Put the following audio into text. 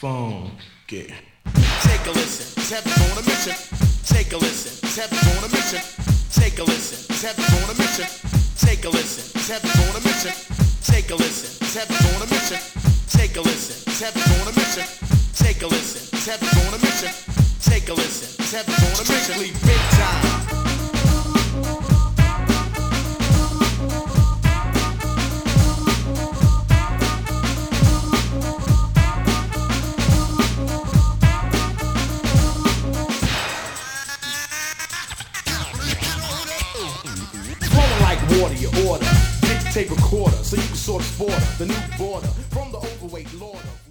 funky. Take a listen, Tev's on a mission. Take a listen, Tev's on a mission. Take a listen, Tev's on a mission. Take a listen, Tev's on a mission. Take a listen, Tev's on a mission. Take a listen, Tev's on a mission. Take a listen, Tev's on a mission. Take a listen, Tev's on a mission. Strictly big time. Water your order, dictate recorder, so you can sort of sport the new border from the overweight lord.